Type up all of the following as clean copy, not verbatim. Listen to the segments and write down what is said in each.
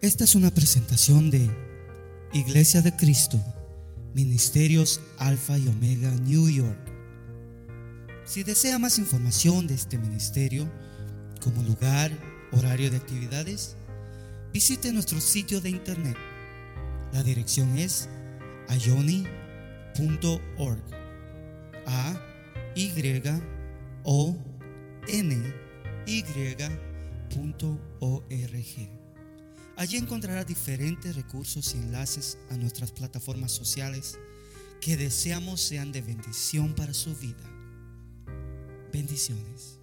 Esta es una presentación de Iglesia de Cristo, Ministerios Alfa y Omega, New York. Si desea más información de este ministerio, como lugar, horario de actividades, visite nuestro sitio de internet. La dirección es ayoni.org. ayony.org. Allí encontrará diferentes recursos y enlaces a nuestras plataformas sociales que deseamos sean de bendición para su vida. Bendiciones.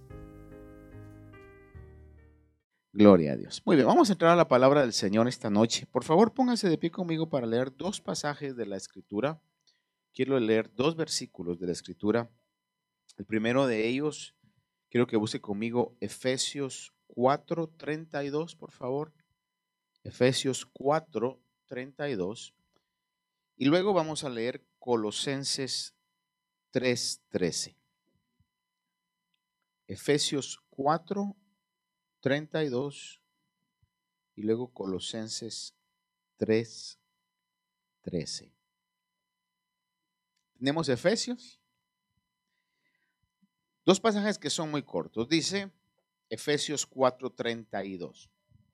Gloria a Dios. Muy bien, vamos a entrar a la palabra del Señor esta noche. Por favor, pónganse de pie conmigo para leer dos pasajes de la Escritura. Quiero leer dos versículos de la Escritura. El primero de ellos, quiero que busque conmigo Efesios 4:32, por favor. Efesios 4:32. Y luego vamos a leer Colosenses 3:13. Efesios 4:32 y luego Colosenses 3:13. Tenemos Efesios. Dos pasajes que son muy cortos. Dice Efesios 4:32.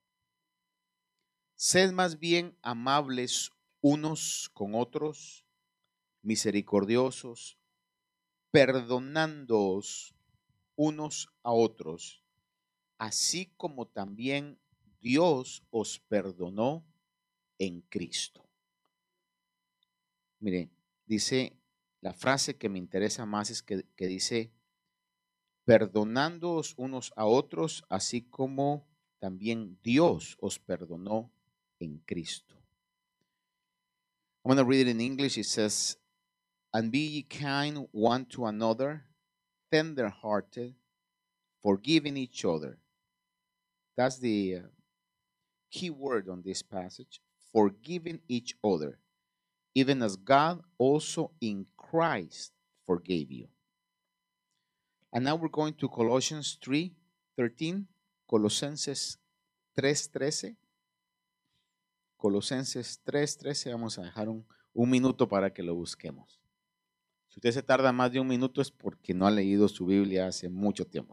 Sed más bien amables unos con otros, misericordiosos, perdonándoos unos a otros, así como también Dios os perdonó en Cristo. Mire, dice la frase que me interesa más es que dice, perdonándoos unos a otros, así como también Dios os perdonó en Cristo. I'm going to read it in English. It says, and be ye kind one to another, tender-hearted, forgiving each other. That's the key word on this passage, forgiving each other, even as God also in Christ forgave you. And now we're going to Colossians 3:13, Colosenses 3:13. Colosenses 3:13, vamos a dejar un minuto para que lo busquemos. Si usted se tarda más de un minuto es porque no ha leído su Biblia hace mucho tiempo.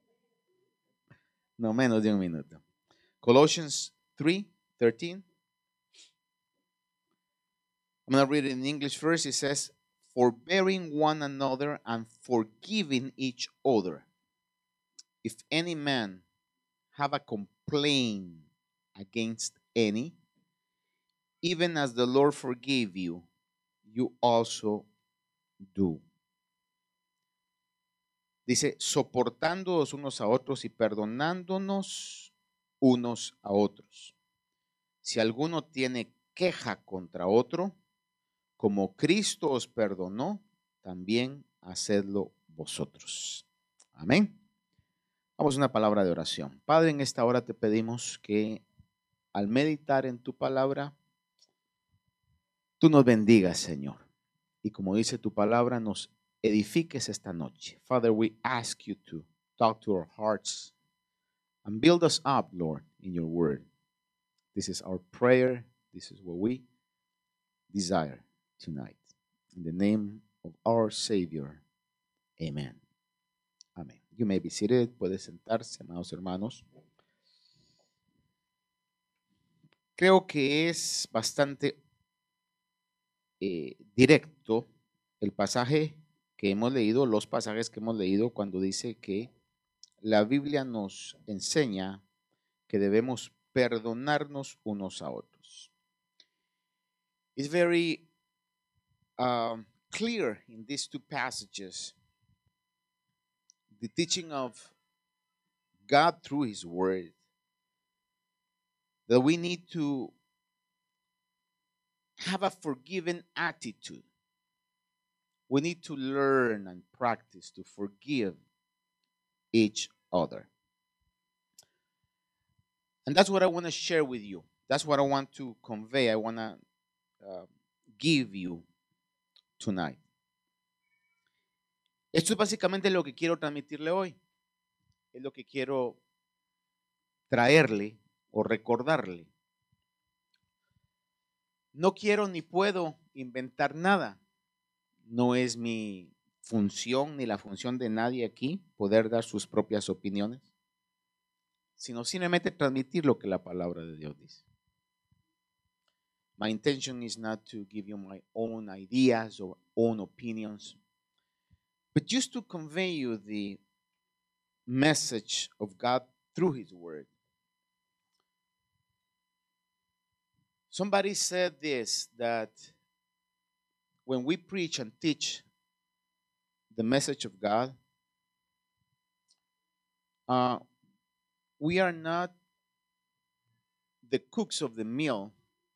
No, menos de un minuto. Colossians 3:13. I'm going to read it in English first. It says, forbearing one another and forgiving each other. If any man have a complaint against any, even as the Lord forgave you, you also do. Dice, soportándoos unos a otros y perdonándonos unos a otros. Si alguno tiene queja contra otro, como Cristo os perdonó, también hacedlo vosotros. Amén. Vamos a una palabra de oración. Padre, en esta hora te pedimos que al meditar en tu palabra, tú nos bendigas, Señor. Y como dice tu palabra, nos edifiques esta noche. Father, we ask you to talk to our hearts and build us up, Lord, in your word. This is our prayer. This is what we desire tonight. In the name of our Savior. Amen. Amén. You may be seated. Puede sentarse, amados hermanos. Creo que es bastante directo el pasaje que hemos leído, los pasajes que hemos leído cuando dice que la Biblia nos enseña que debemos perdonarnos unos a otros. It's very clear in these two passages the teaching of God through His Word that we need to have a forgiving attitude. We need to learn and practice to forgive each other. And that's what I want to share with you. That's what I want to convey. I want to give you tonight. Esto es básicamente lo que quiero transmitirle hoy. Es lo que quiero traerle o recordarle. No quiero ni puedo inventar nada. No es mi función ni la función de nadie aquí poder dar sus propias opiniones, sino simplemente transmitir lo que la palabra de Dios dice. My intention is not to give you my own ideas or own opinions, but just to convey you the message of God through His Word. Somebody said this, that when we preach and teach the message of God, we are not the cooks of the meal,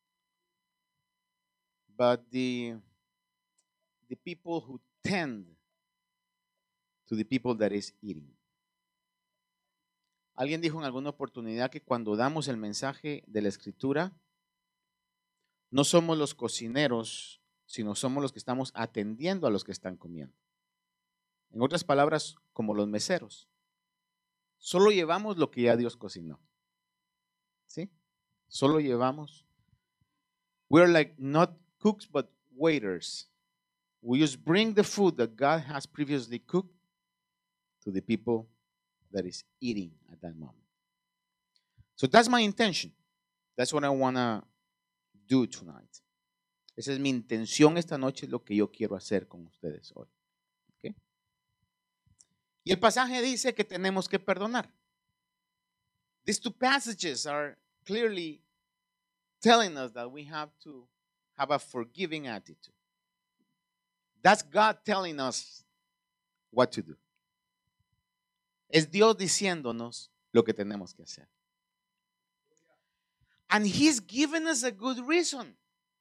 but the people who tend to the people that is eating. Alguien dijo en alguna oportunidad que cuando damos el mensaje de la Escritura, no somos los cocineros, sino somos los que estamos atendiendo a los que están comiendo. En otras palabras, como los meseros. Solo llevamos lo que ya Dios cocinó. ¿Sí? Solo llevamos. We're like not cooks, but waiters. We just bring the food that God has previously cooked to the people that is eating at that moment. So that's my intention. That's what I want to do tonight. Esa es mi intención esta noche, es lo que yo quiero hacer con ustedes hoy. ¿Okay? Y el pasaje dice que tenemos que perdonar. These two passages are clearly telling us that we have to have a forgiving attitude. That's God telling us what to do. Es Dios diciéndonos lo que tenemos que hacer. And He's given us a good reason.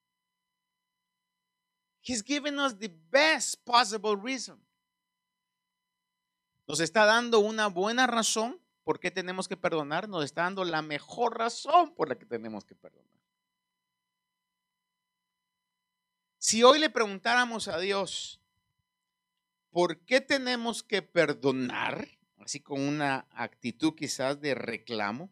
He's given us the best possible reason. Nos está dando una buena razón por qué tenemos que perdonar. Nos está dando la mejor razón por la que tenemos que perdonar. Si hoy le preguntáramos a Dios, ¿por qué tenemos que perdonar? Así con una actitud quizás de reclamo.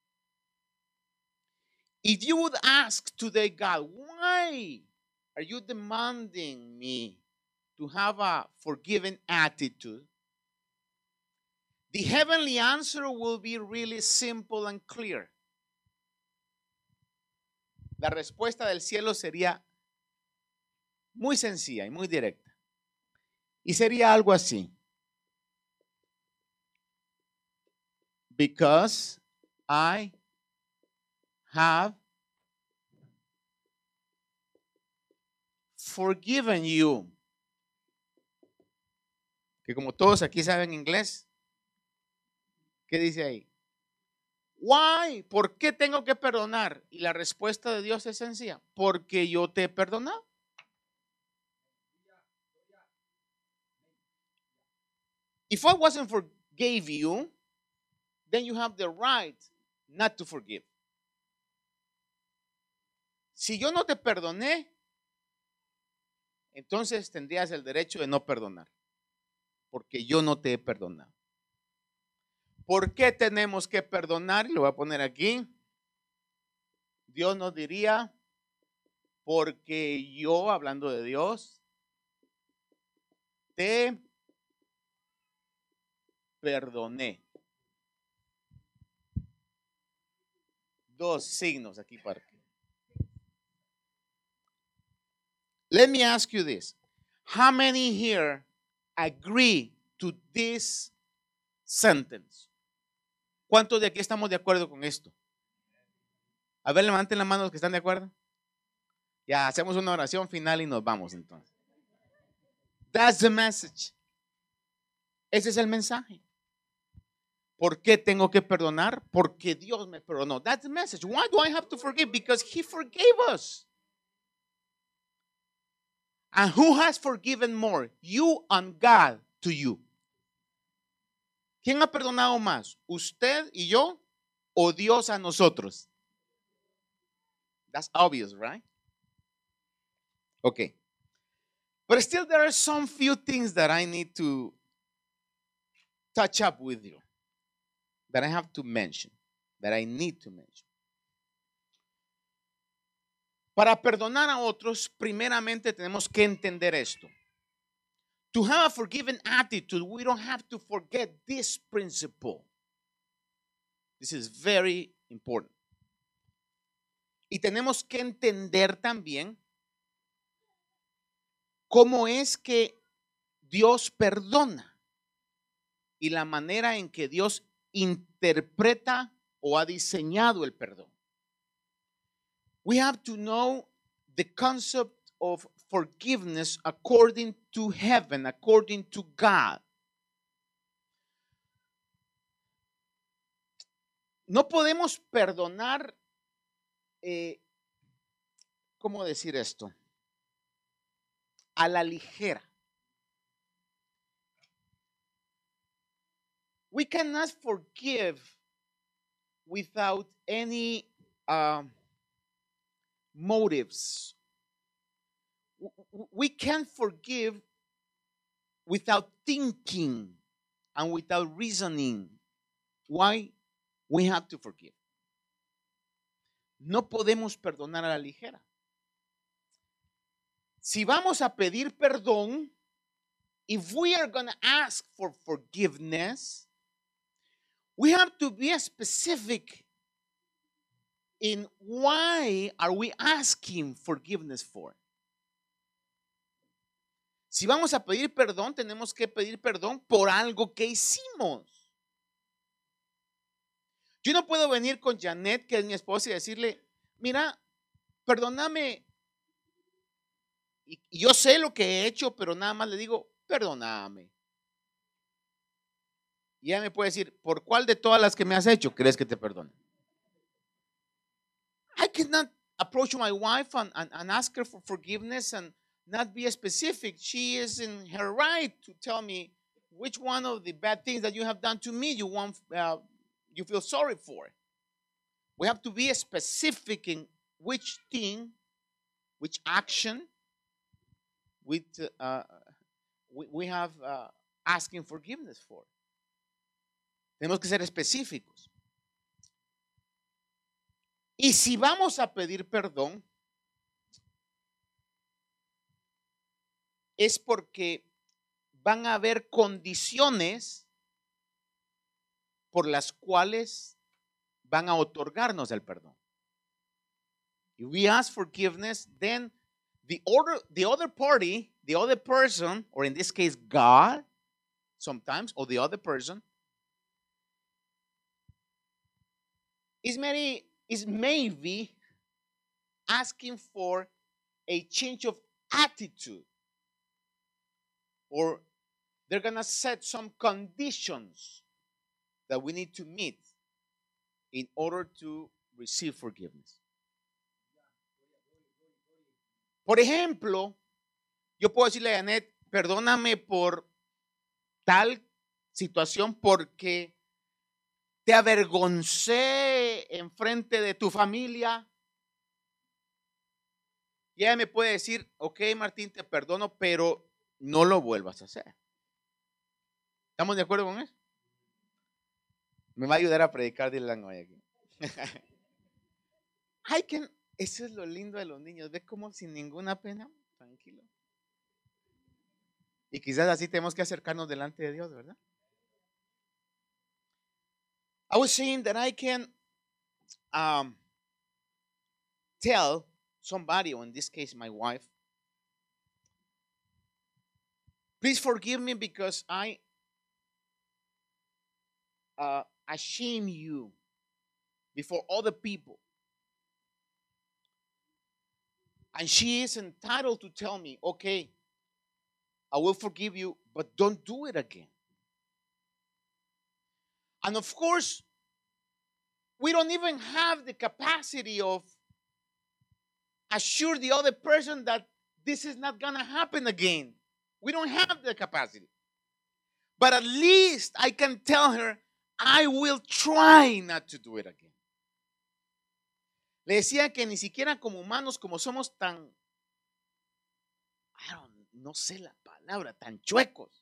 If you would ask today, God, why are you demanding me to have a forgiving attitude? The heavenly answer will be really simple and clear. La respuesta del cielo sería muy sencilla y muy directa. Y sería algo así. Because I have forgiven you. Que como todos aquí saben inglés, ¿qué dice ahí? Why? ¿Por qué tengo que perdonar? Y la respuesta de Dios es sencilla. Porque yo te he perdonado. If I wasn't forgave you, then you have the right not to forgive. Si yo no te perdoné, entonces tendrías el derecho de no perdonar. Porque yo no te he perdonado. ¿Por qué tenemos que perdonar? Lo voy a poner aquí. Dios nos diría, porque yo, hablando de Dios, te perdoné. Dos signos aquí para que. Let me ask you this. How many here agree to this sentence? ¿Cuántos de aquí estamos de acuerdo con esto? A ver, levanten la mano los que están de acuerdo. Ya, hacemos una oración final y nos vamos entonces. That's the message. Ese es el mensaje. ¿Por qué tengo que perdonar? Porque Dios me perdonó. That's the message. Why do I have to forgive? Because He forgave us. And who has forgiven more? You and God to you. ¿Quién ha perdonado más? ¿Usted y yo o Dios a nosotros? That's obvious, right? Okay. But still there are some few things that I need to touch up with you. That I have to mention. That I need to mention. Para perdonar a otros, primeramente tenemos que entender esto. To have a forgiving attitude, we don't have to forget this principle. This is very important. Y tenemos que entender también cómo es que Dios perdona y la manera en que Dios interpreta o ha diseñado el perdón. We have to know the concept of forgiveness according to heaven, according to God. No podemos perdonar, ¿cómo decir esto? A la ligera. We cannot forgive without any motives. We can't forgive without thinking and without reasoning why we have to forgive. No podemos perdonar a la ligera. Si vamos a pedir perdón, if we are going to ask for forgiveness, we have to be specific in why are we asking forgiveness for. Si vamos a pedir perdón, tenemos que pedir perdón por algo que hicimos. Yo no puedo venir con Janet, que es mi esposa, y decirle, mira, perdóname. Y yo sé lo que he hecho, pero nada más le digo, perdóname. Y ella me puede decir, ¿por cuál de todas las que me has hecho crees que te perdone? I cannot approach my wife and ask her for forgiveness and not be specific. She is in her right to tell me which one of the bad things that you have done to me you feel sorry for. We have to be specific in which thing, which action we have asking forgiveness for. Tenemos que ser específicos. Y si vamos a pedir perdón, es porque van a haber condiciones por las cuales van a otorgarnos el perdón. If we ask forgiveness, then the other party, the other person, or in this case God, sometimes, or the other person, is maybe asking for a change of attitude, or they're going to set some conditions that we need to meet in order to receive forgiveness. Por ejemplo, yo puedo decirle a Janet, perdóname por tal situación porque te avergoncé en frente de tu familia. Y ella me puede decir, ok, Martín, te perdono, pero no lo vuelvas a hacer. ¿Estamos de acuerdo con eso? Me va a ayudar a predicar Dylan hoy aquí. Eso es lo lindo de los niños. Ve cómo sin ninguna pena, tranquilo. Y quizás así tenemos que acercarnos delante de Dios, ¿verdad? I was saying that I can tell somebody, or in this case my wife, please forgive me because I shame you before other people. And she is entitled to tell me, okay, I will forgive you, but don't do it again. And of course, we don't even have the capacity of assure the other person that this is not going to happen again. We don't have the capacity. But at least I can tell her, I will try not to do it again. Le decía que ni siquiera como humanos, como somos tan, no sé la palabra, tan chuecos.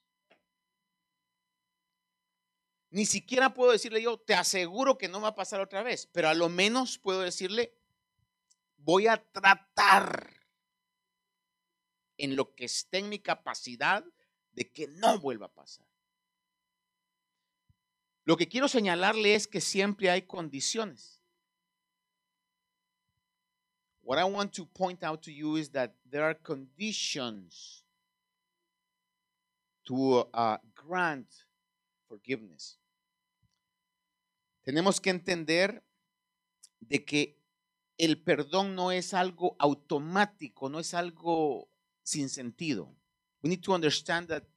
Ni siquiera puedo decirle yo, te aseguro que no va a pasar otra vez, pero a lo menos puedo decirle, voy a tratar en lo que esté en mi capacidad de que no vuelva a pasar. Lo que quiero señalarle es que siempre hay condiciones. What I want to point out to you is that there are conditions to grant forgiveness. Tenemos que entender de que el perdón no es algo automático, no es algo sin sentido. We need to understand that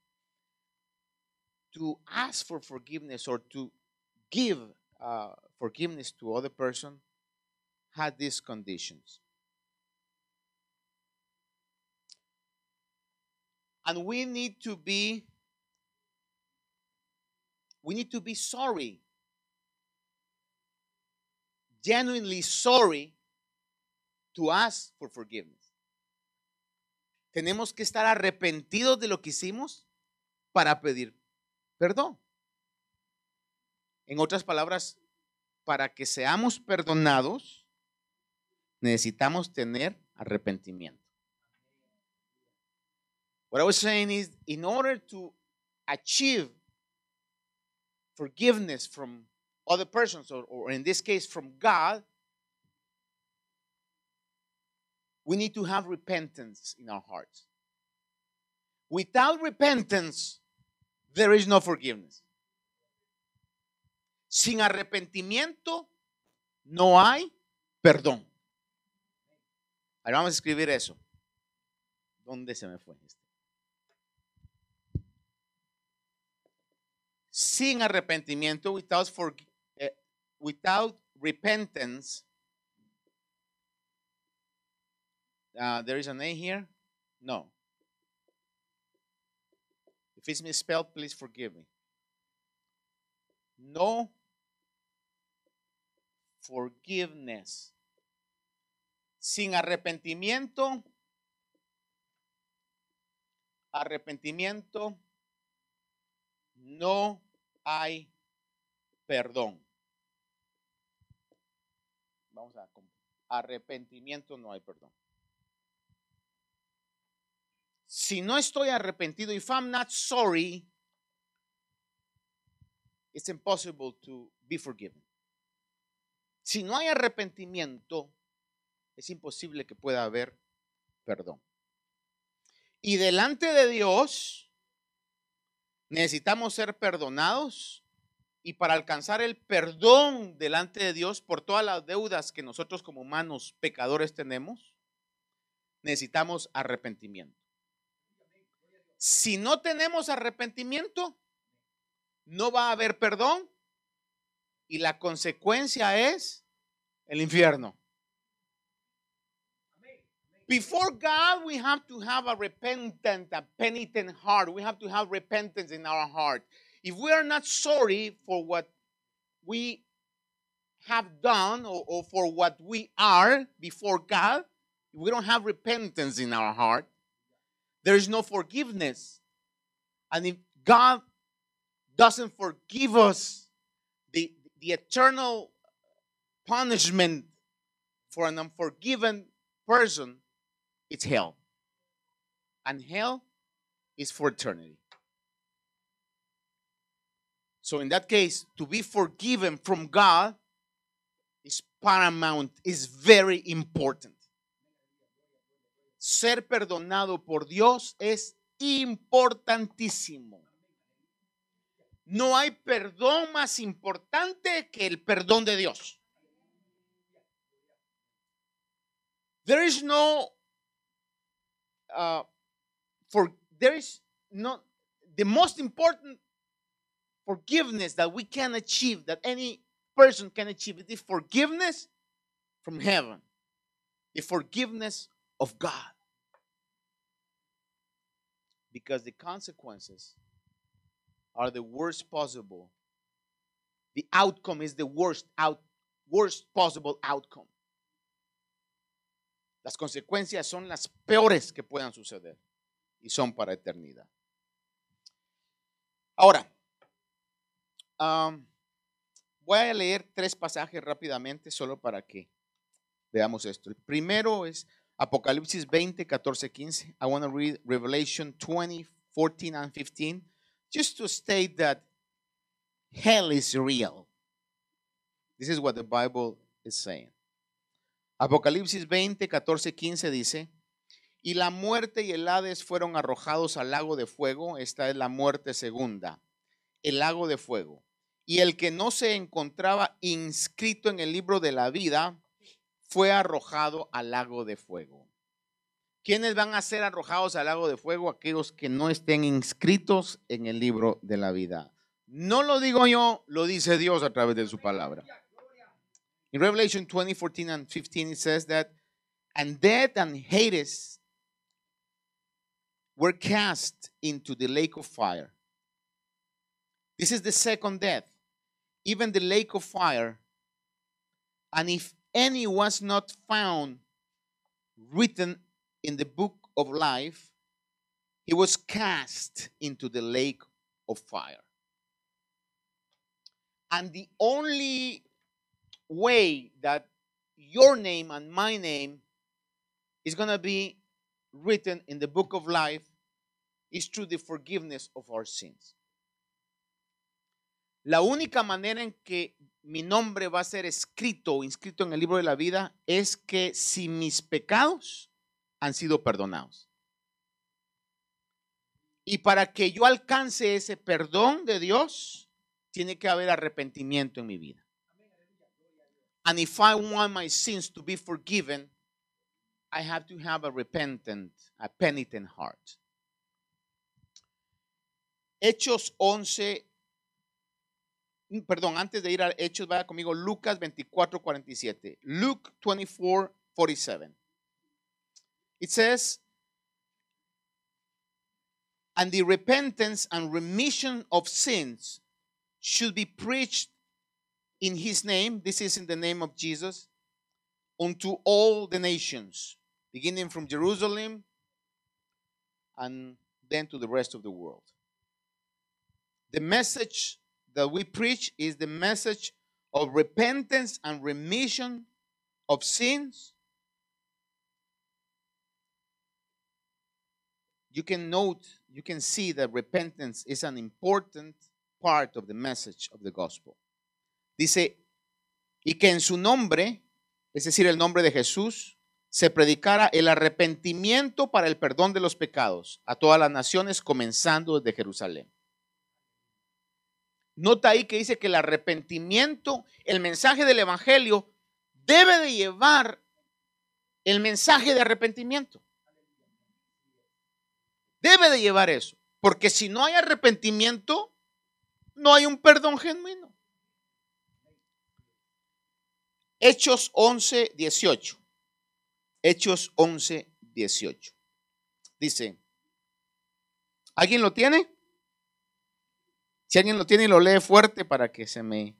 to ask for forgiveness or to give forgiveness to other person had these conditions. And we need to be sorry, genuinely sorry to ask for forgiveness. Tenemos que estar arrepentidos de lo que hicimos para pedir perdón. En otras palabras, para que seamos perdonados, necesitamos tener arrepentimiento. What I was saying is, in order to achieve forgiveness from other persons, or in this case from God, we need to have repentance in our hearts. Without repentance, there is no forgiveness. Sin arrepentimiento, no hay perdón. Ahora vamos a escribir eso. ¿Dónde se me fue esto? Sin arrepentimiento, without repentance, there is an A here? No. If it's misspelled, please forgive me. No forgiveness. Sin arrepentimiento, no hay perdón. Vamos a arrepentimiento, no hay perdón. Si no estoy arrepentido, if I'm not sorry, it's impossible to be forgiven. Si no hay arrepentimiento, es imposible que pueda haber perdón. Y delante de Dios necesitamos ser perdonados, y para alcanzar el perdón delante de Dios por todas las deudas que nosotros como humanos pecadores tenemos, necesitamos arrepentimiento. Si no tenemos arrepentimiento, no va a haber perdón, y la consecuencia es el infierno. Before God, we have to have a repentant, a penitent heart. We have to have repentance in our heart. If we are not sorry for what we have done, or for what we are before God, if we don't have repentance in our heart, there is no forgiveness. And if God doesn't forgive us, the eternal punishment for an unforgiven person, it's hell. And hell is for eternity. So in that case, to be forgiven from God is paramount, is very important. Ser perdonado por Dios es importantísimo. No hay perdón más importante que el perdón de Dios. There is no the most important forgiveness that we can achieve, that any person can achieve, is forgiveness from heaven, the forgiveness of God. Because the consequences are the worst possible. The outcome is the worst possible outcome. Las consecuencias son las peores que puedan suceder y son para eternidad. Ahora, voy a leer 3 pasajes rápidamente solo para que Veamos esto. El primero es Apocalipsis 20, 14, 15. I want to read Revelation 20, 14 and 15, just to state that hell is real. This is what the Bible is saying. Apocalipsis 20, 14, 15 dice: y la muerte y el Hades fueron arrojados al lago de fuego. Esta es la muerte segunda, el lago de fuego. Y el que no se encontraba inscrito en el libro de la vida fue arrojado al lago de fuego. ¿Quiénes van a ser arrojados al lago de fuego? Aquellos que no estén inscritos en el libro de la vida. No lo digo yo, lo dice Dios a través de su palabra. In Revelation 20, 14 and 15 it says that, and death and Hades were cast into the lake of fire. This is the second death, even the lake of fire. And if any was not found written in the book of life, he was cast into the lake of fire. And the only way that your name and my name is going to be written in the book of life is through the forgiveness of our sins. La única manera en que mi nombre va a ser escrito o inscrito en el libro de la vida es que si mis pecados han sido perdonados. Y para que yo alcance ese perdón de Dios, tiene que haber arrepentimiento en mi vida. And if I want my sins to be forgiven, I have to have a penitent heart. Hechos 11, antes de ir a Hechos, vaya conmigo, Lucas 24, 47. Luke 24, 47. It says, and the repentance and remission of sins should be preached in his name, this is in the name of Jesus, unto all the nations, beginning from Jerusalem and then to the rest of the world. The message that we preach is the message of repentance and remission of sins. You can see that repentance is an important part of the message of the gospel. Dice, y que en su nombre, es decir, el nombre de Jesús, se predicara el arrepentimiento para el perdón de los pecados a todas las naciones, comenzando desde Jerusalén. Nota ahí que dice que el arrepentimiento, el mensaje del evangelio, debe de llevar el mensaje de arrepentimiento. Debe de llevar eso, porque si no hay arrepentimiento, no hay un perdón genuino. Hechos 11, 18. Hechos 11, 18. Dice, ¿alguien lo tiene? Si alguien lo tiene y lo lee fuerte para que se me...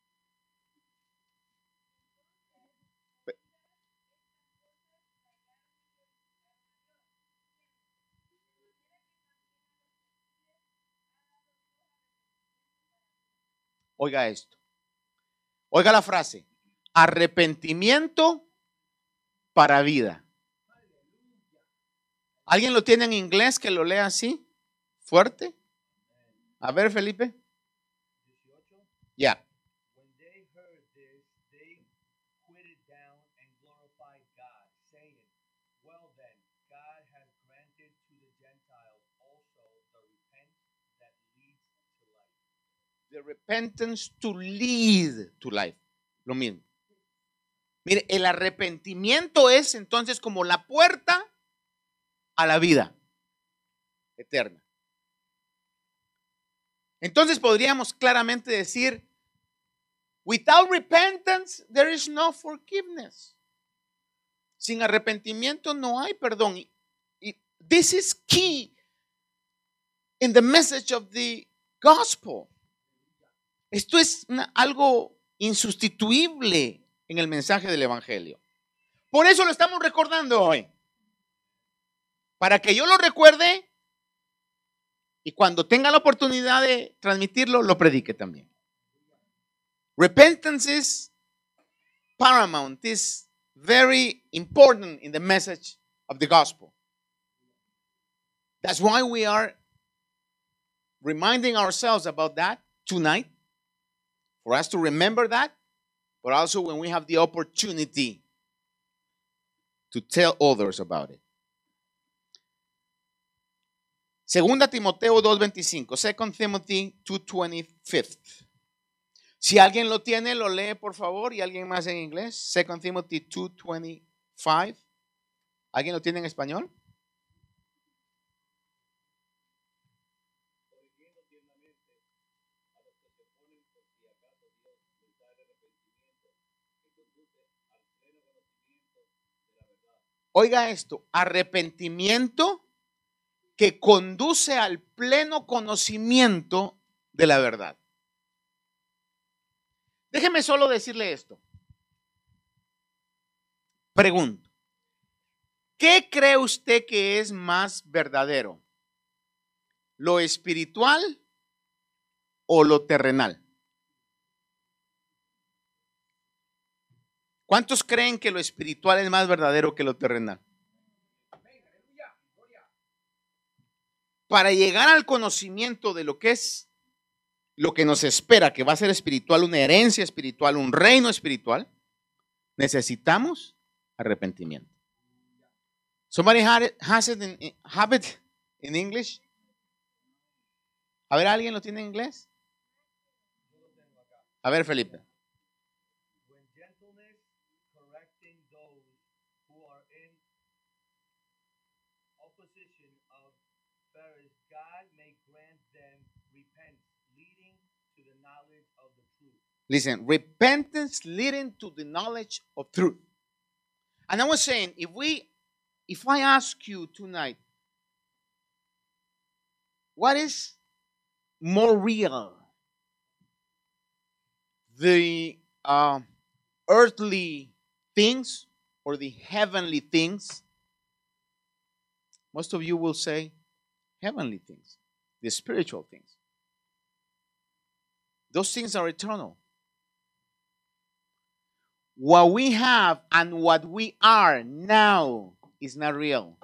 Oiga esto. Oiga la frase. Arrepentimiento para vida. ¿Alguien lo tiene en inglés que lo lea así? Fuerte. A ver, Felipe. Ya. When they heard this, they quitted down and glorified God, saying, well then, God has granted to the Gentiles also the repentance that leads to life. The repentance to lead to life. Lo mismo. Mire, el arrepentimiento es entonces como la puerta a la vida eterna. Entonces podríamos claramente decir, without repentance, there is no forgiveness. Sin arrepentimiento no hay perdón. This is key in the message of the gospel. Esto es algo insustituible en el mensaje del evangelio. Por eso lo estamos recordando hoy. Para que yo lo recuerde y cuando tenga la oportunidad de transmitirlo, lo predique también. Repentance is paramount, is very important in the message of the gospel. That's why we are reminding ourselves about that tonight, for us to remember that, but also when we have the opportunity to tell others about it. Segunda Timoteo 2:25, 2 Timothy 2:25. Si alguien lo tiene, lo lee por favor. Y alguien más en inglés. 2 Timothy 2:25. ¿Alguien lo tiene en español? Oiga esto, arrepentimiento que conduce al pleno conocimiento de la verdad. Déjeme solo decirle esto. Pregunto, ¿qué cree usted que es más verdadero? ¿Lo espiritual o lo terrenal? ¿Cuántos creen que lo espiritual es más verdadero que lo terrenal? Para llegar al conocimiento de lo que es, lo que nos espera, que va a ser espiritual, una herencia espiritual, un reino espiritual, necesitamos arrepentimiento. Somebody have it in English? A ver, ¿alguien lo tiene en inglés? A ver, Felipe. When gentleness correcting those who are in opposition of Pharisees, God may grant them repentance, leading to the knowledge of the truth. Listen, repentance leading to the knowledge of truth. And I was saying, if I ask you tonight, what is more real? The earthly things or the heavenly things? Most of you will say heavenly things, the spiritual things. Those things are eternal. What we have and what we are now is not real.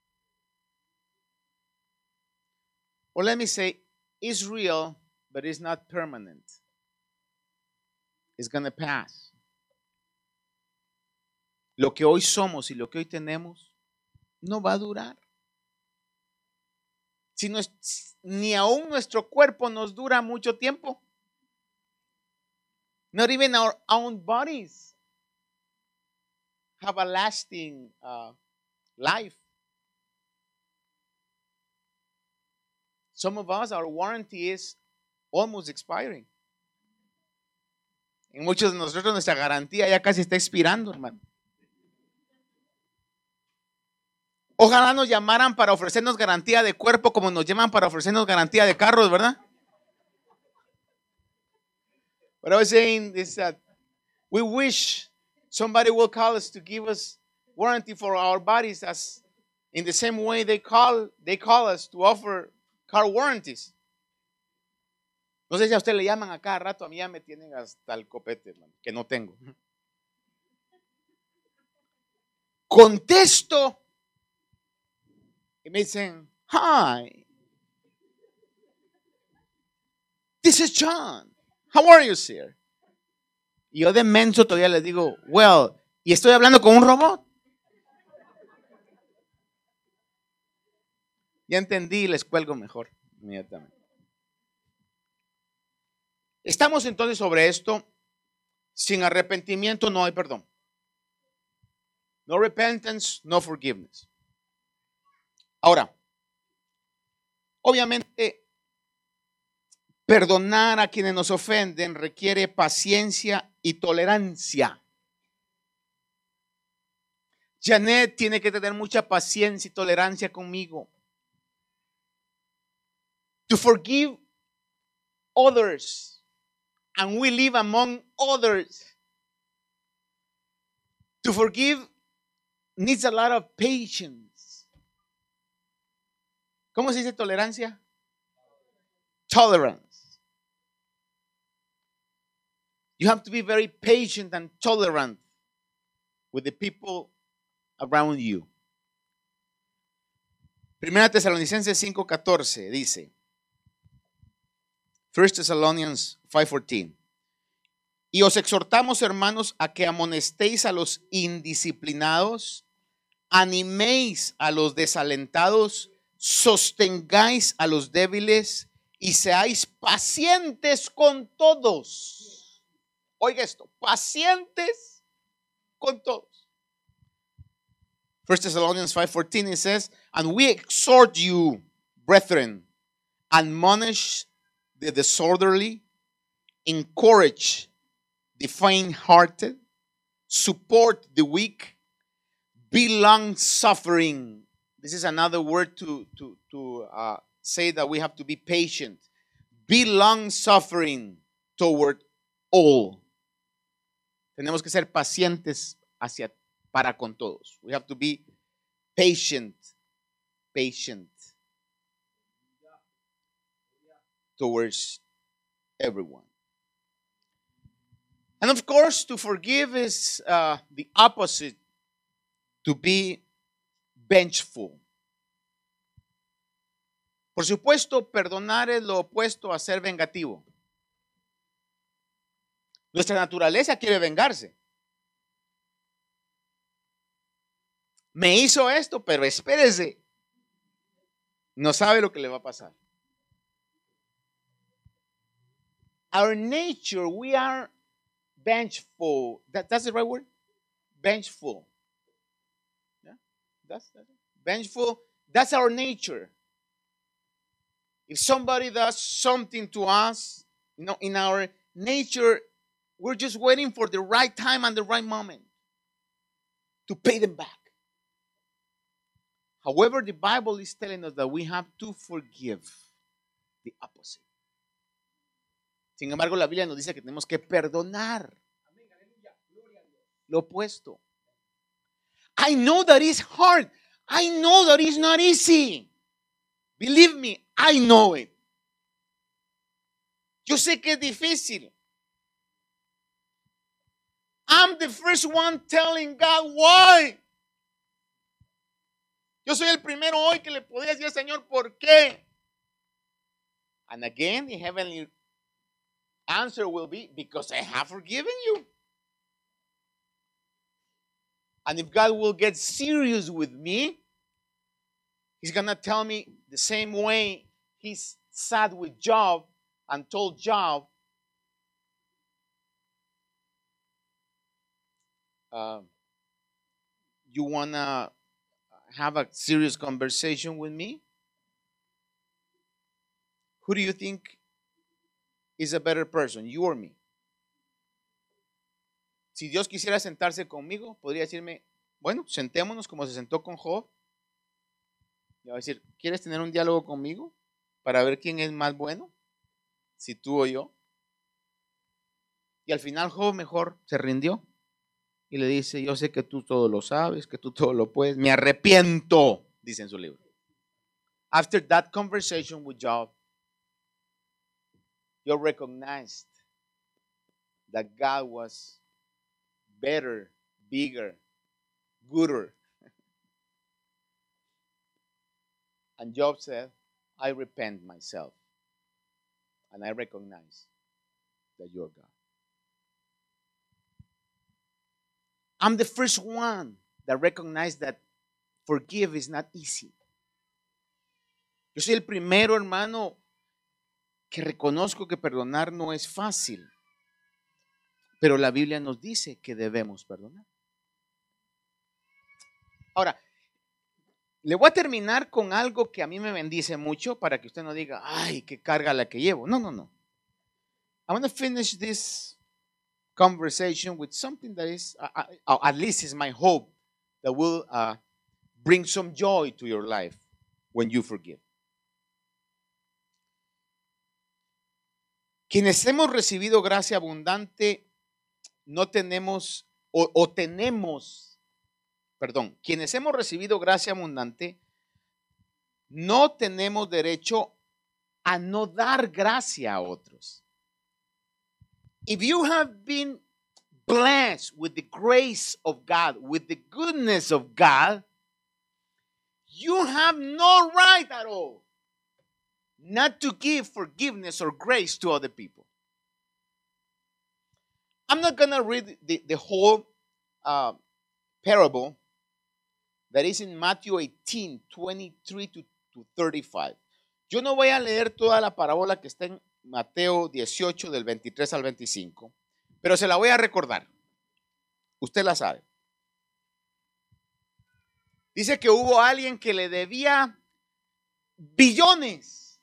Or let me say, it's real, but it's not permanent. It's going to pass. Lo que hoy somos y lo que hoy tenemos no va a durar. Si no es, ni aún nuestro cuerpo nos dura mucho tiempo. Not even our own bodies have a lasting life. Some of us, our warranty is almost expiring. En muchos de nosotros nuestra garantía ya casi está expirando, hermano. Ojalá nos llamaran para ofrecernos garantía de cuerpo como nos llaman para ofrecernos garantía de carros, ¿verdad? What I was saying is that we wish somebody will call us to give us warranty for our bodies, as in the same way they call us to offer car warranties. No sé si a usted le llaman a cada rato, a mí ya me tienen hasta el copete, hermano, que no tengo. Contesto y me dicen, hi, this is John. How are you, sir? Y yo de menso todavía les digo, well, y estoy hablando con un robot. Ya entendí y les cuelgo mejor inmediatamente. Estamos entonces sobre esto. Sin arrepentimiento no hay perdón. No repentance, no forgiveness. Ahora, obviamente, perdonar a quienes nos ofenden requiere paciencia y tolerancia. Janet tiene que tener mucha paciencia y tolerancia conmigo. To forgive others. And we live among others. To forgive needs a lot of patience. ¿Cómo se dice tolerancia? Tolerance. You have to be very patient and tolerant with the people around you. Primera Tesalonicenses 5:14 dice, 1 Thessalonians 5:14, y os exhortamos, hermanos, a que amonestéis a los indisciplinados, animéis a los desalentados, sostengáis a los débiles y seáis pacientes con todos. Oiga esto, pacientes con todos. 1 Thessalonians 5:14 it says, and we exhort you, brethren, admonish the disorderly, encourage the faint-hearted, support the weak, be long-suffering. This is another word to say that we have to be patient. Be long-suffering toward all. Tenemos que ser pacientes para con todos. We have to be patient towards everyone. And of course, to forgive is the opposite to be vengeful. Por supuesto, perdonar es lo opuesto a ser vengativo. Nuestra naturaleza quiere vengarse. Me hizo esto, pero espérese. No sabe lo que le va a pasar. Our nature, we are vengeful. That's the right word? Vengeful. Yeah? That's it. Vengeful. That's our nature. If somebody does something to us, in our nature, we're just waiting for the right time and the right moment to pay them back. However, the Bible is telling us that we have to forgive, the opposite. Sin embargo, la Biblia nos dice que tenemos que perdonar. Lo opuesto. I know that it's hard. I know that it's not easy. Believe me, I know it. Yo sé que es difícil. I'm the first one telling God why. Yo soy el primero hoy que le podría decir al Señor por qué. And again, the heavenly answer will be, because I have forgiven you. And if God will get serious with me, He's going to tell me the same way He sat with Job and told Job, you want to have a serious conversation with me? Who do you think is a better person, you or me? Si Dios quisiera sentarse conmigo, podría decirme, bueno, sentémonos como se sentó con Job. Le va a decir, ¿quieres tener un diálogo conmigo para ver quién es más bueno? Si tú o yo. Y al final Job mejor se rindió y le dice, yo sé que tú todo lo sabes, que tú todo lo puedes. Me arrepiento, dice en su libro. After that conversation with Job, Job recognized that God was better, bigger, gooder. And Job said, I repent myself and I recognize that you're God. I'm the first one that recognized that forgive is not easy. Yo soy el primero, hermano, que reconozco que perdonar no es fácil. Pero la Biblia nos dice que debemos perdonar. Ahora, le voy a terminar con algo que a mí me bendice mucho para que usted no diga, ay, qué carga la que llevo. No. I'm going to finish this conversation with something that is, at least is my hope, that will bring some joy to your life when you forgive. Quienes hemos recibido gracia abundante, quienes hemos recibido gracia abundante, no tenemos derecho a no dar gracia a otros. If you have been blessed with the grace of God, with the goodness of God, you have no right at all not to give forgiveness or grace to other people. I'm not going to read the whole parable that is in Matthew 18, 23 to 35. Yo no voy a leer toda la parábola que está en Mateo 18 del 23 al 25, pero se la voy a recordar. Usted la sabe. Dice que hubo alguien que le debía billones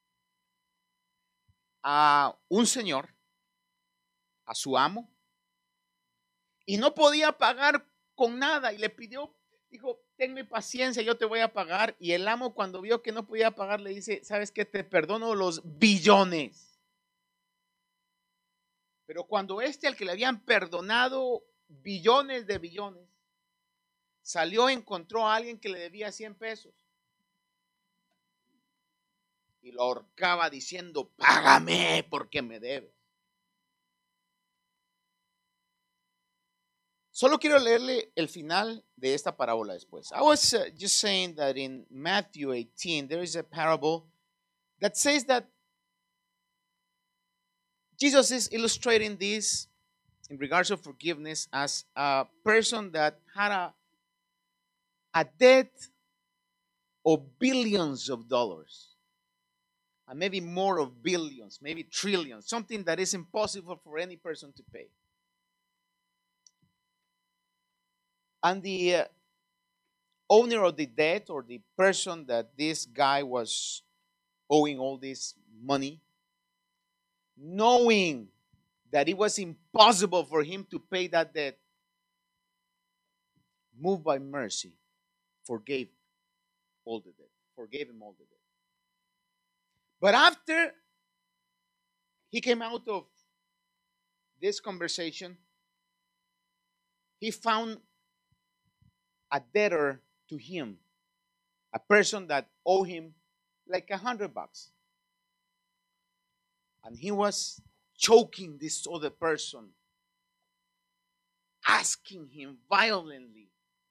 a un señor, a su amo, y no podía pagar con nada y le pidió, dijo, tenme paciencia, yo te voy a pagar. Y el amo, cuando vio que no podía pagar, le dice, ¿sabes qué? Te perdono los billones. Pero cuando al que le habían perdonado billones de billones, salió, encontró a alguien que le debía 100 pesos y lo ahorcaba diciendo, págame porque me debes. Solo quiero leerle el final de esta parábola después. I was just saying that in Matthew 18 there is a parable that says that Jesus is illustrating this in regards of forgiveness as a person that had a debt of billions of dollars, and maybe more of billions, maybe trillions, something that is impossible for any person to pay. And the owner of the debt, or the person that this guy was owing all this money, knowing that it was impossible for him to pay that debt, moved by mercy, forgave all the debt, forgave him all the debt. But after he came out of this conversation, he found a debtor to him, a person that owed him like $100. And he was choking this other person, asking him violently,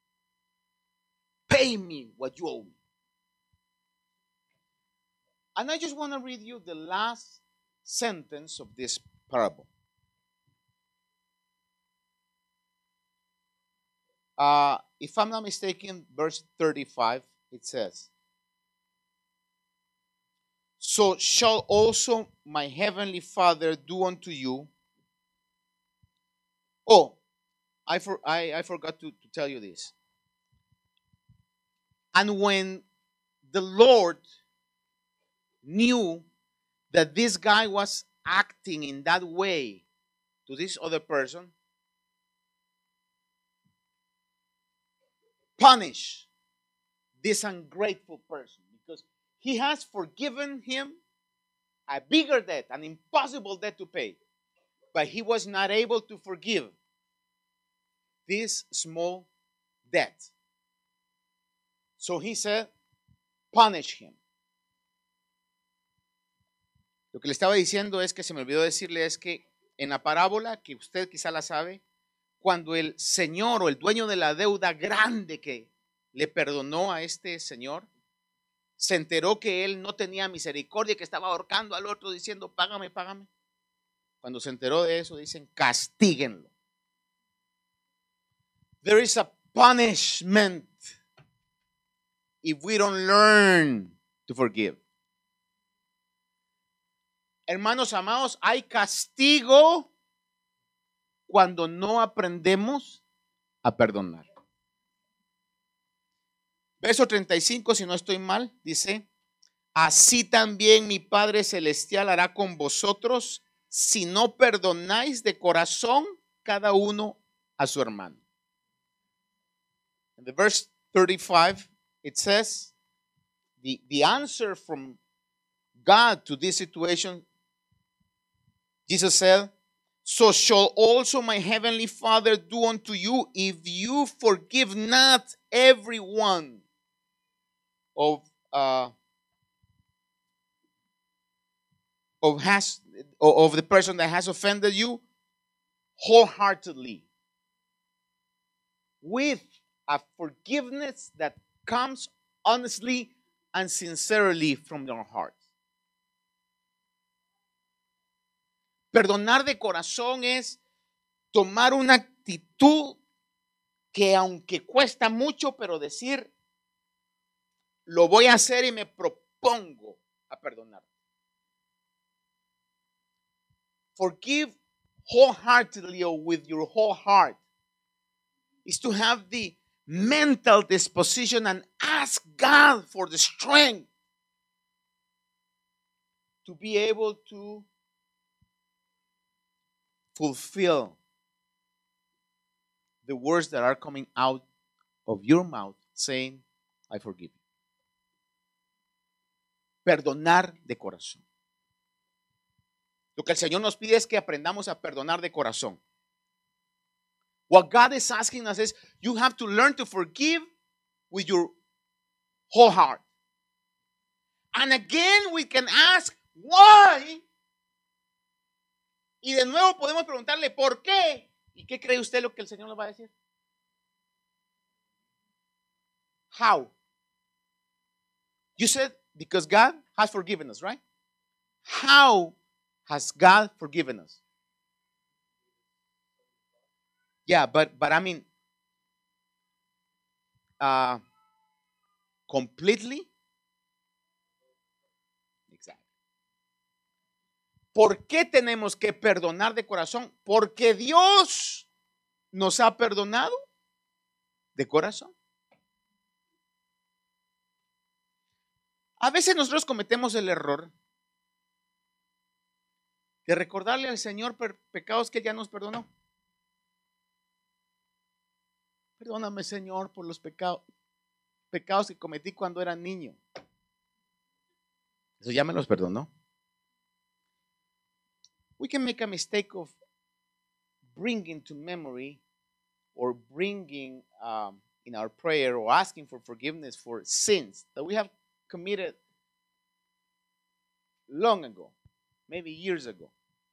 pay me what you owe me. And I just want to read you the last sentence of this parable. If I'm not mistaken, verse 35, it says, so shall also my heavenly Father do unto you. Oh, I forgot to tell you this. And when the Lord knew that this guy was acting in that way to this other person, punish this ungrateful person, because he has forgiven him a bigger debt, an impossible debt to pay, but he was not able to forgive this small debt. So he said, punish him. Lo que le estaba diciendo es que se me olvidó decirle es que en la parábola, que usted quizá la sabe, cuando el señor o el dueño de la deuda grande que le perdonó a este señor, se enteró que él no tenía misericordia, que estaba ahorcando al otro diciendo, págame, págame. Cuando se enteró de eso, dicen, castíguenlo. There is a punishment if we don't learn to forgive. Hermanos amados, hay castigo cuando no aprendemos a perdonar. Verso 35, si no estoy mal, dice, así también mi Padre Celestial hará con vosotros si no perdonáis de corazón cada uno a su hermano. In the verse 35, it says, the answer from God to this situation, Jesus said, so shall also my heavenly Father do unto you if you forgive not every one of the person that has offended you wholeheartedly, with a forgiveness that comes honestly and sincerely from your heart. Perdonar de corazón es tomar una actitud que aunque cuesta mucho, pero decir, lo voy a hacer y me propongo a perdonar. Forgive wholeheartedly or with your whole heart is to have the mental disposition and ask God for the strength to be able to fulfill the words that are coming out of your mouth saying, I forgive you. Perdonar de corazón. Lo que el Señor nos pide es que aprendamos a perdonar de corazón. What God is asking us is, you have to learn to forgive with your whole heart. And again, we can ask, why? Y de nuevo podemos preguntarle, ¿por qué? ¿Y qué cree usted lo que el Señor nos va a decir? How? You said, because God has forgiven us, right? How has God forgiven us? Yeah, but I mean, completely. Exactly. ¿Por qué tenemos que perdonar de corazón? Porque Dios nos ha perdonado de corazón. A veces nosotros cometemos el error de recordarle al Señor pecados que Él ya nos perdonó. Perdóname, Señor, por los pecados que cometí cuando era niño. Eso ya me los perdonó. We can make a mistake of bringing to memory or bringing in our prayer or asking for forgiveness for sins that we have committed long ago, maybe years ago.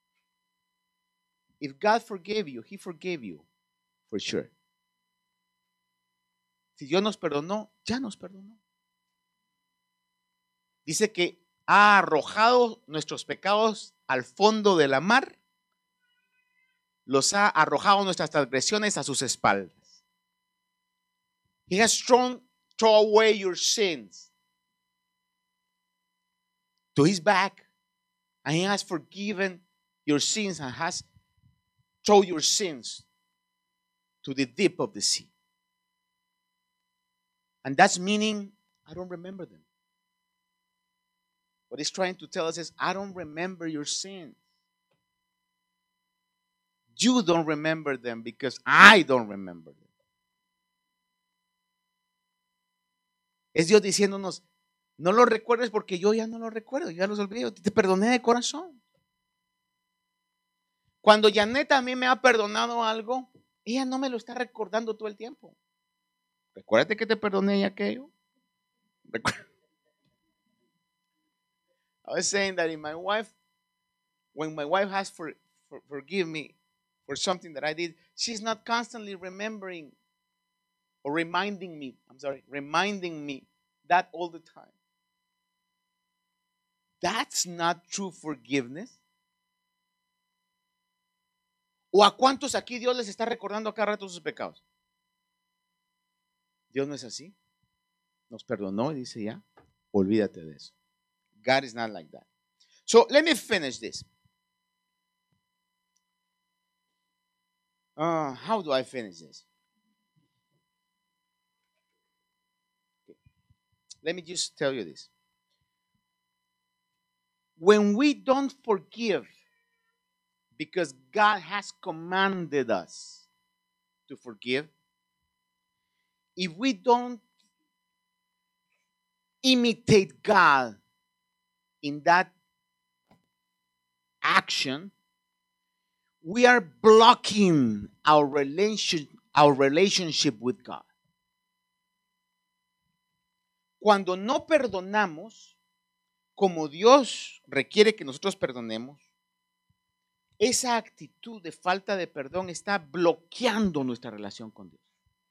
If God forgave you, He forgave you for sure. Si Dios nos perdonó, ya nos perdonó. Dice que ha arrojado nuestros pecados al fondo de la mar, los ha arrojado nuestras transgresiones a sus espaldas. He has thrown away your sins to His back, and He has forgiven your sins and has thrown your sins to the deep of the sea. And that's meaning I don't remember them. What He's trying to tell us is, I don't remember your sins. You don't remember them because I don't remember them. Es Dios diciéndonos, no lo recuerdes porque yo ya no lo recuerdo, ya los olvidé, te perdoné de corazón. Cuando Janet a mí me ha perdonado algo, ella no me lo está recordando todo el tiempo. Recuérdate que te perdoné y aquello. I was saying that when my wife has forgive me for something that I did, she's not constantly remembering or reminding me that all the time. That's not true forgiveness. ¿O a cuántos aquí Dios les está recordando a cada rato sus pecados? Dios no es así. Nos perdonó y dice ya, olvídate de eso. God is not like that. So let me finish this. How do I finish this? Okay. Let me just tell you this. When we don't forgive because God has commanded us to forgive, if we don't imitate God in that action, we are blocking our relationship with God. Cuando no perdonamos como Dios requiere que nosotros perdonemos, esa actitud de falta de perdón está bloqueando nuestra relación con Dios.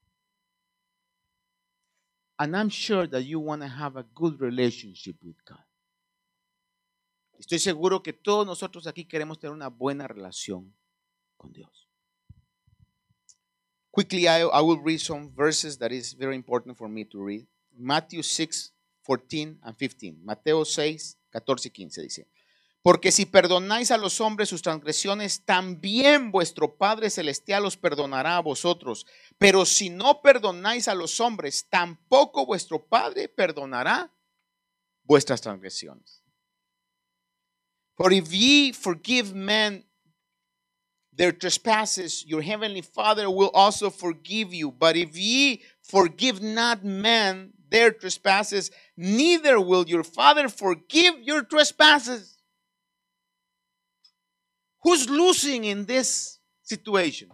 And I'm sure that you want to have a good relationship with God. Estoy seguro que todos nosotros aquí queremos tener una buena relación con Dios. Quickly, I will read some verses that is very important for me to read. Matthew 6, 14 and 15. Mateo 6, 14 y 15 dice: porque si perdonáis a los hombres sus transgresiones, también vuestro Padre Celestial os perdonará a vosotros. Pero si no perdonáis a los hombres, tampoco vuestro Padre perdonará vuestras transgresiones. For if ye forgive men their trespasses, your heavenly Father will also forgive you. But if ye forgive not men their trespasses, neither will your Father forgive your trespasses. Who's losing in this situation?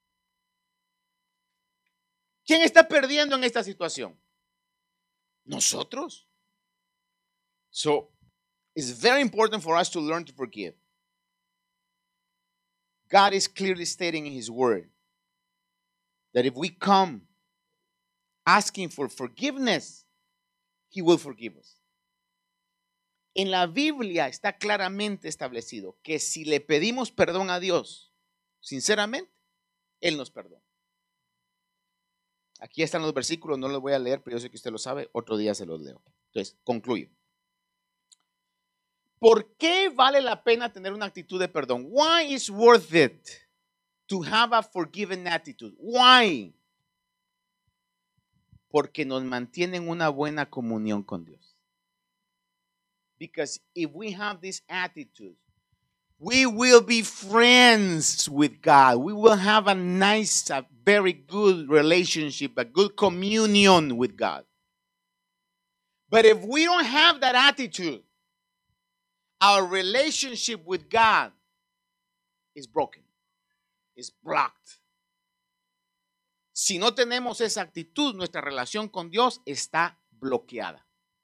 ¿Quién está perdiendo en esta situación? Nosotros. So, it's very important for us to learn to forgive. God is clearly stating in His Word that if we come asking for forgiveness, He will forgive us. En la Biblia está claramente establecido que si le pedimos perdón a Dios, sinceramente, Él nos perdona. Aquí están los versículos, no los voy a leer, pero yo sé que usted lo sabe, otro día se los leo. Entonces, concluyo. ¿Por qué vale la pena tener una actitud de perdón? Why is worth it to have a forgiving attitude? Why? Porque nos mantiene en una buena comunión con Dios. Because if we have this attitude, we will be friends with God. We will have a nice, a very good relationship, a good communion with God. But if we don't have that attitude, our relationship with God is broken, is blocked. Si no tenemos esa actitud, nuestra relación con Dios está bloqueada.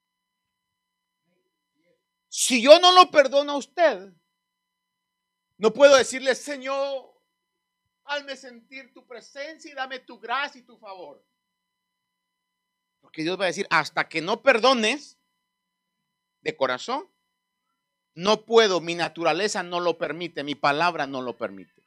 Si yo no lo perdono a usted, no puedo decirle: Señor, hazme sentir tu presencia y dame tu gracia y tu favor. Porque Dios va a decir: hasta que no perdones de corazón, no puedo, mi naturaleza no lo permite, mi palabra no lo permite.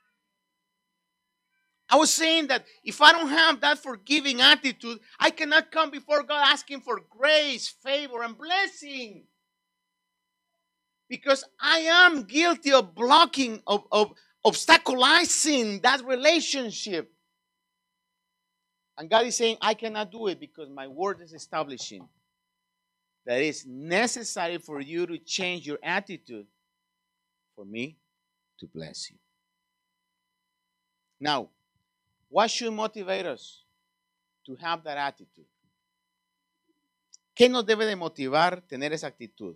I was saying that if I don't have that forgiving attitude, I cannot come before God asking for grace, favor, and blessing. Because I am guilty of blocking, of obstaculizing that relationship. And God is saying, I cannot do it because my word is establishing that it's necessary for you to change your attitude for me to bless you. Now, what should motivate us to have that attitude? ¿Qué nos debe de motivar tener esa actitud?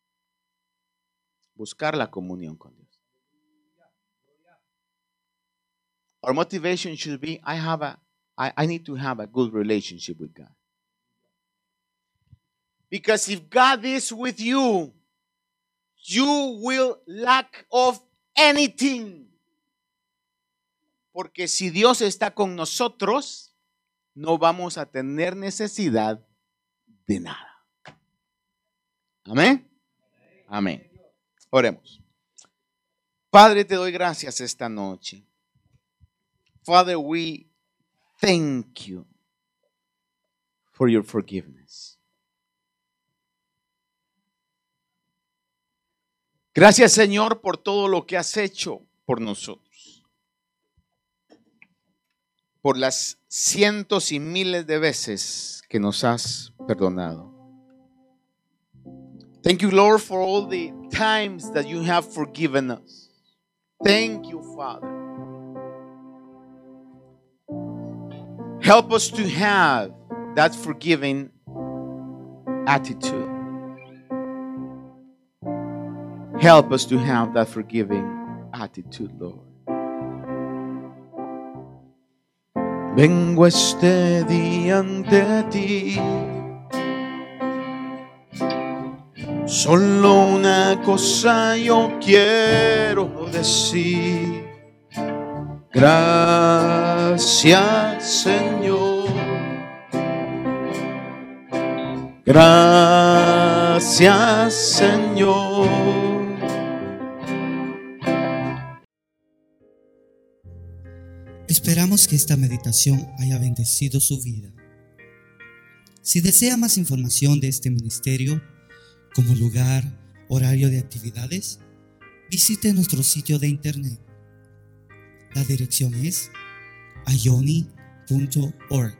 Buscar la comunión con Dios. Our motivation should be, I need to have a good relationship with God. Because if God is with you, you will lack of anything. Porque si Dios está con nosotros, no vamos a tener necesidad de nada. Amén. Amén. Oremos. Padre, te doy gracias esta noche. Father, we thank you for your forgiveness. Gracias, Señor, por todo lo que has hecho por nosotros. Por las cientos y miles de veces que nos has perdonado. Thank you, Lord, for all the times that you have forgiven us. Thank you, Father. Help us to have that forgiving attitude. Help us to have that forgiving attitude, Lord. Vengo este día ante ti, Solo una cosa yo quiero decir. Gracias, Señor. Gracias, Señor. Esperamos que esta meditación haya bendecido su vida. Si desea más información de este ministerio, como lugar, horario de actividades, visite nuestro sitio de internet. La dirección es ayoni.org.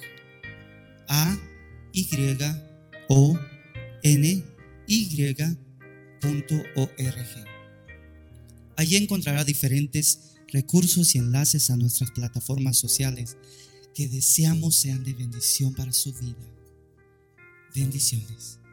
ayony.org. Allí encontrará diferentes recursos y enlaces a nuestras plataformas sociales que deseamos sean de bendición para su vida. Bendiciones.